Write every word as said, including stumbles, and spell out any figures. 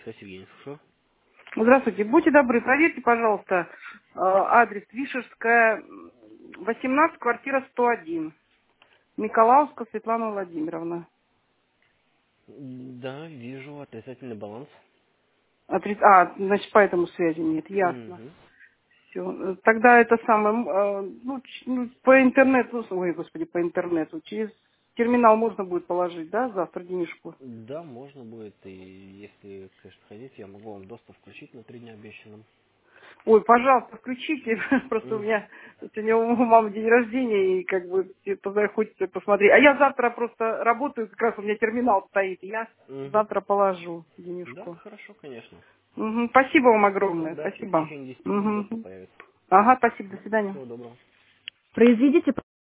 Связь Евгений, слушаю. Здравствуйте. Будьте добры, проверьте, пожалуйста, э, адрес Вишерская, восемнадцать, квартира сто один. Николаевска Светлана Владимировна. Да, вижу отрицательный баланс. Отри- А, значит, поэтому связи нет. Ясно. Угу. Все. Тогда это самое, м, э, ну, ч- ну, по интернету, ой, господи, по интернету, через терминал можно будет положить, да, завтра денежку? Да, можно будет, и если, конечно, хотите, я могу вам доступ включить на три дня обещанным. Ой, пожалуйста, включите. Просто у Угу. меня сегодня у мамы день рождения, и как бы это хочется посмотреть. А я завтра просто работаю, как раз у меня терминал стоит, и я Угу. завтра положу Да, денежку. хорошо, конечно. Мгм. Спасибо вам Ну огромное. да, и в Спасибо. течение десяти дней доступ Мгм. появится. Ага, спасибо. До Да, свидания. всего доброго. Произведите